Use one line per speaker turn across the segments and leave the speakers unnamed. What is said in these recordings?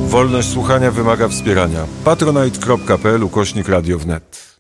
Wolność słuchania wymaga wspierania. patronite.pl/Radio wnet.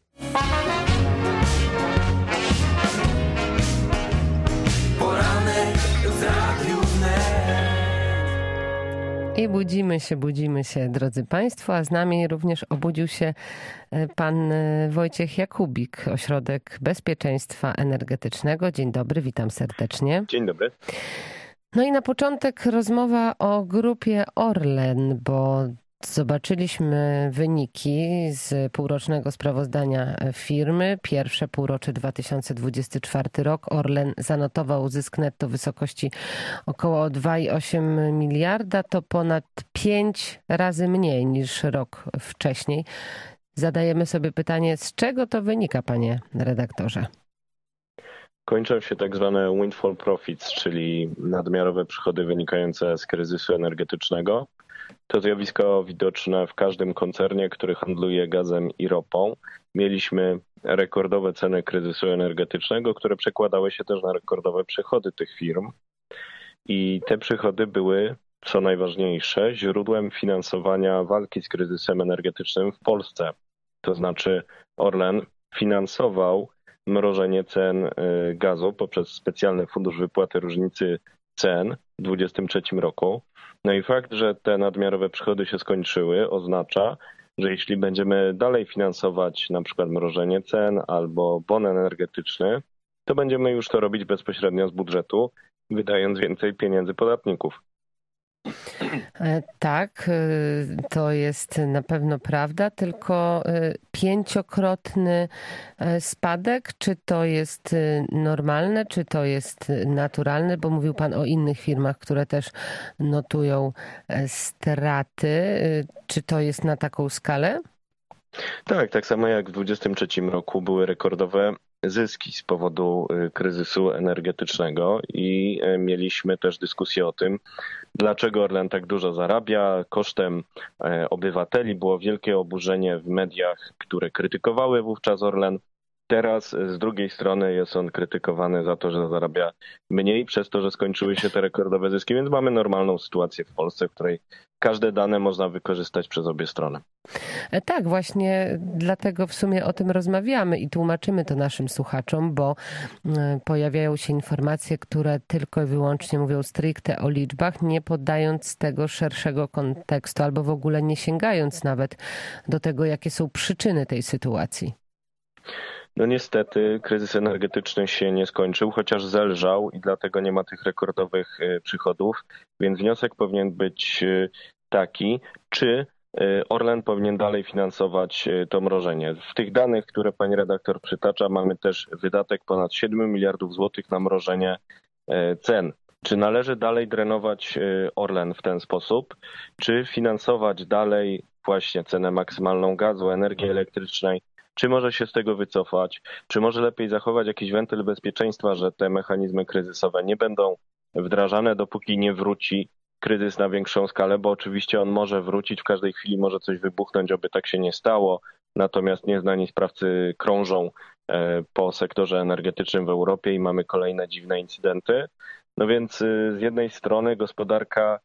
I budzimy się, drodzy Państwo, a z nami również obudził się pan Wojciech Jakubik, Ośrodek Bezpieczeństwa Energetycznego. Dzień dobry, witam serdecznie.
Dzień dobry.
No i na początek rozmowa o grupie Orlen, bo zobaczyliśmy wyniki z półrocznego sprawozdania firmy. Pierwsze półrocze 2024 rok. Orlen zanotował zysk netto w wysokości około 2,8 miliarda. To ponad 5 razy mniej niż rok wcześniej. Zadajemy sobie pytanie, z czego to wynika, panie redaktorze?
Kończą się tak zwane windfall profits, czyli nadmiarowe przychody wynikające z kryzysu energetycznego. To zjawisko widoczne w każdym koncernie, który handluje gazem i ropą. Mieliśmy rekordowe ceny kryzysu energetycznego, które przekładały się też na rekordowe przychody tych firm. I te przychody były, co najważniejsze, źródłem finansowania walki z kryzysem energetycznym w Polsce. To znaczy Orlen finansował mrożenie cen gazu poprzez specjalny fundusz wypłaty różnicy cen w 2023 roku. No i fakt, że te nadmiarowe przychody się skończyły, oznacza, że jeśli będziemy dalej finansować na przykład mrożenie cen albo bon energetyczny, to będziemy już to robić bezpośrednio z budżetu, wydając więcej pieniędzy podatników.
Tak, to jest na pewno prawda, tylko 5-krotny spadek, czy to jest normalne, czy to jest naturalne, bo mówił pan o innych firmach, które też notują straty. Czy to jest na taką skalę?
Tak samo jak w 2023 roku były rekordowe zyski z powodu kryzysu energetycznego i mieliśmy też dyskusję o tym, dlaczego Orlen tak dużo zarabia kosztem obywateli. Było wielkie oburzenie w mediach, które krytykowały wówczas Orlen. Teraz z drugiej strony jest on krytykowany za to, że zarabia mniej przez to, że skończyły się te rekordowe zyski, więc mamy normalną sytuację w Polsce, w której każde dane można wykorzystać przez obie strony.
Tak, właśnie dlatego w sumie o tym rozmawiamy i tłumaczymy to naszym słuchaczom, bo pojawiają się informacje, które tylko i wyłącznie mówią stricte o liczbach, nie poddając tego szerszego kontekstu albo w ogóle nie sięgając nawet do tego, jakie są przyczyny tej sytuacji.
No niestety kryzys energetyczny się nie skończył, chociaż zelżał i dlatego nie ma tych rekordowych przychodów, więc wniosek powinien być taki, czy Orlen powinien dalej finansować to mrożenie. W tych danych, które pani redaktor przytacza, mamy też wydatek ponad 7 miliardów złotych na mrożenie cen. Czy należy dalej drenować Orlen w ten sposób, czy finansować dalej właśnie cenę maksymalną gazu, energii elektrycznej? Czy może się z tego wycofać? Czy może lepiej zachować jakiś wentyl bezpieczeństwa, że te mechanizmy kryzysowe nie będą wdrażane, dopóki nie wróci kryzys na większą skalę, bo oczywiście on może wrócić, w każdej chwili może coś wybuchnąć, oby tak się nie stało. Natomiast nieznani sprawcy krążą po sektorze energetycznym w Europie i mamy kolejne dziwne incydenty. No więc z jednej strony gospodarka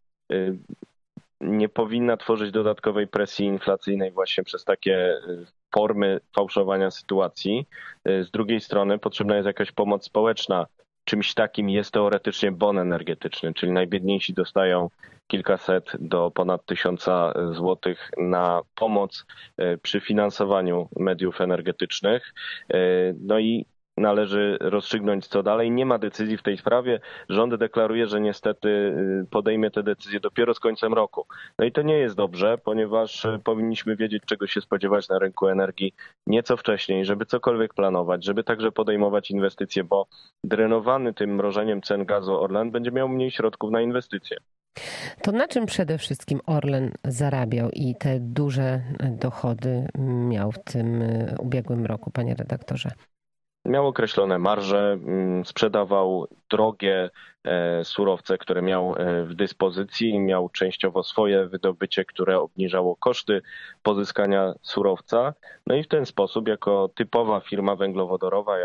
nie powinna tworzyć dodatkowej presji inflacyjnej właśnie przez takie formy fałszowania sytuacji. Z drugiej strony potrzebna jest jakaś pomoc społeczna. Czymś takim jest teoretycznie bon energetyczny, czyli najbiedniejsi dostają kilkaset do ponad 1000 złotych na pomoc przy finansowaniu mediów energetycznych. No i należy rozstrzygnąć, co dalej. Nie ma decyzji w tej sprawie. Rząd deklaruje, że niestety podejmie te decyzje dopiero z końcem roku. No i to nie jest dobrze, ponieważ powinniśmy wiedzieć, czego się spodziewać na rynku energii nieco wcześniej, żeby cokolwiek planować, żeby także podejmować inwestycje, bo drenowany tym mrożeniem cen gazu Orlen będzie miał mniej środków na inwestycje.
To na czym przede wszystkim Orlen zarabiał i te duże dochody miał w tym ubiegłym roku, panie redaktorze?
Miał określone marże, sprzedawał drogie surowce, które miał w dyspozycji, miał częściowo swoje wydobycie, które obniżało koszty pozyskania surowca. No i w ten sposób, jako typowa firma węglowodorowa, jak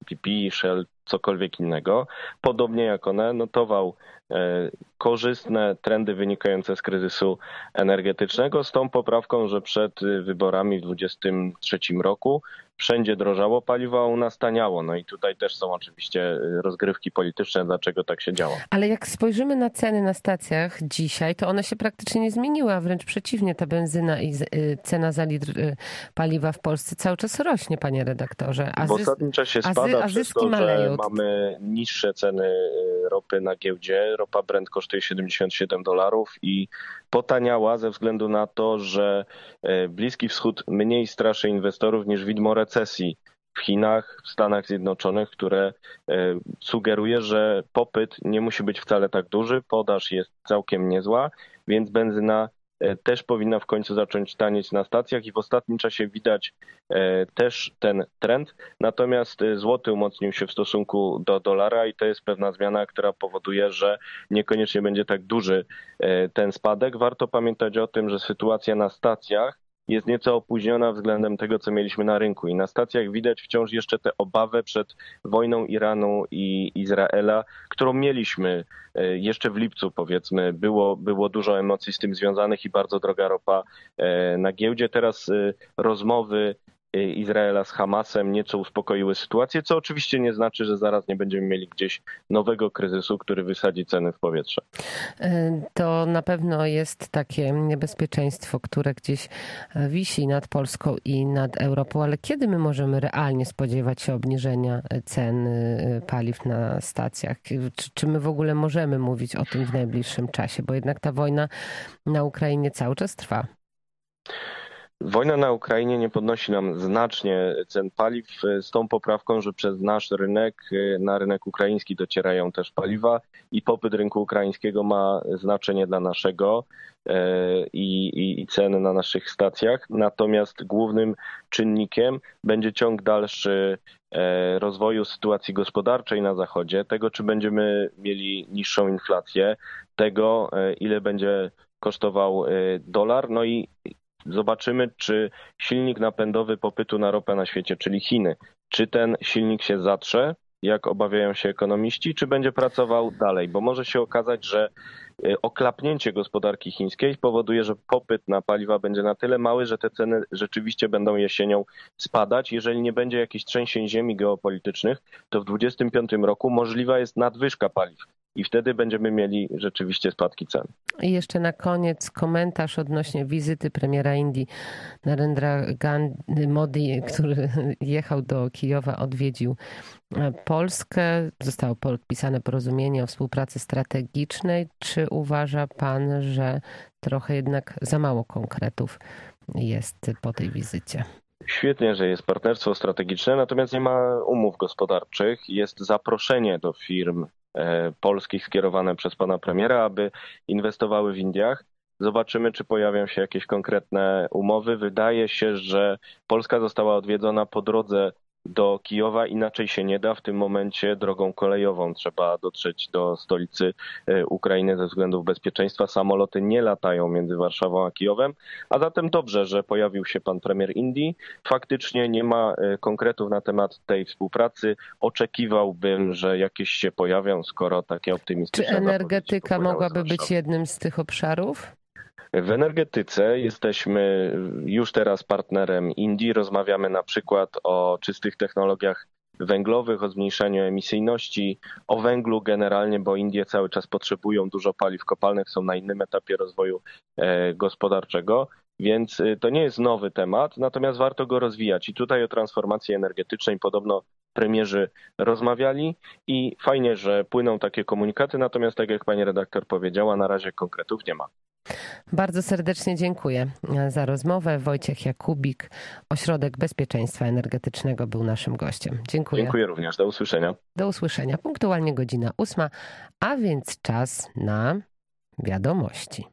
BP, Shell, cokolwiek innego, podobnie jak one, notował korzystne trendy wynikające z kryzysu energetycznego, z tą poprawką, że przed wyborami w 2023 roku wszędzie drożało paliwo, a u nas taniało. No i tutaj też są oczywiście rozgrywki polityczne, dlaczego tak się działo.
Ale jak spojrzymy na ceny na stacjach dzisiaj, to one się praktycznie nie zmieniły, a wręcz przeciwnie, ta benzyna i cena za litr paliwa w Polsce cały czas rośnie, panie redaktorze.
W ostatnim czasie spada przez to, że mamy niższe ceny ropy na giełdzie. Ropa Brent kosztuje $77 i potaniała ze względu na to, że Bliski Wschód mniej straszy inwestorów niż widmo recesji w Chinach, w Stanach Zjednoczonych, które sugeruje, że popyt nie musi być wcale tak duży, podaż jest całkiem niezła, więc benzyna też powinna w końcu zacząć tanieć na stacjach i w ostatnim czasie widać też ten trend. Natomiast złoty umocnił się w stosunku do dolara i to jest pewna zmiana, która powoduje, że niekoniecznie będzie tak duży ten spadek. Warto pamiętać o tym, że sytuacja na stacjach jest nieco opóźniona względem tego, co mieliśmy na rynku. I na stacjach widać wciąż jeszcze tę obawę przed wojną Iranu i Izraela, którą mieliśmy jeszcze w lipcu, powiedzmy. Było dużo emocji z tym związanych i bardzo droga ropa na giełdzie. Teraz rozmowy Izraela z Hamasem nieco uspokoiły sytuację, co oczywiście nie znaczy, że zaraz nie będziemy mieli gdzieś nowego kryzysu, który wysadzi ceny w powietrze.
To na pewno jest takie niebezpieczeństwo, które gdzieś wisi nad Polską i nad Europą, ale kiedy my możemy realnie spodziewać się obniżenia cen paliw na stacjach? Czy my w ogóle możemy mówić o tym w najbliższym czasie? Bo jednak ta wojna na Ukrainie cały czas trwa.
Wojna na Ukrainie nie podnosi nam znacznie cen paliw z tą poprawką, że przez nasz rynek, na rynek ukraiński docierają też paliwa i popyt rynku ukraińskiego ma znaczenie dla naszego i ceny na naszych stacjach. Natomiast głównym czynnikiem będzie ciąg dalszy rozwoju sytuacji gospodarczej na Zachodzie, tego czy będziemy mieli niższą inflację, tego ile będzie kosztował dolar, no i zobaczymy, czy silnik napędowy popytu na ropę na świecie, czyli Chiny, czy ten silnik się zatrze, jak obawiają się ekonomiści, czy będzie pracował dalej, bo może się okazać, że oklapnięcie gospodarki chińskiej powoduje, że popyt na paliwa będzie na tyle mały, że te ceny rzeczywiście będą jesienią spadać. Jeżeli nie będzie jakichś trzęsień ziemi geopolitycznych, to w 2025 roku możliwa jest nadwyżka paliw. I wtedy będziemy mieli rzeczywiście spadki cen.
I jeszcze na koniec komentarz odnośnie wizyty premiera Indii Narendra Modi, który jechał do Kijowa, odwiedził Polskę. Zostało podpisane porozumienie o współpracy strategicznej. Czy uważa pan, że trochę jednak za mało konkretów jest po tej wizycie?
Świetnie, że jest partnerstwo strategiczne, natomiast nie ma umów gospodarczych. Jest zaproszenie do firm polskich skierowane przez pana premiera, aby inwestowały w Indiach. Zobaczymy, czy pojawią się jakieś konkretne umowy. Wydaje się, że Polska została odwiedzona po drodze do Kijowa. Inaczej się nie da. W tym momencie drogą kolejową trzeba dotrzeć do stolicy Ukrainy ze względów bezpieczeństwa. Samoloty nie latają między Warszawą a Kijowem, a zatem dobrze, że pojawił się pan premier Indii. Faktycznie nie ma konkretów na temat tej współpracy. Oczekiwałbym, że jakieś się pojawią, skoro takie optymistyczne...
Czy energetyka mogłaby być jednym z tych obszarów?
W energetyce jesteśmy już teraz partnerem Indii. Rozmawiamy na przykład o czystych technologiach węglowych, o zmniejszaniu emisyjności, o węglu generalnie, bo Indie cały czas potrzebują dużo paliw kopalnych, są na innym etapie rozwoju gospodarczego, więc to nie jest nowy temat, natomiast warto go rozwijać. I tutaj o transformacji energetycznej podobno premierzy rozmawiali i fajnie, że płyną takie komunikaty, natomiast tak jak pani redaktor powiedziała, na razie konkretów nie ma.
Bardzo serdecznie dziękuję za rozmowę. Wojciech Jakubik, Ośrodek Bezpieczeństwa Energetycznego był naszym gościem. Dziękuję.
Dziękuję również. Do usłyszenia.
Do usłyszenia. Punktualnie godzina 8, a więc czas na wiadomości.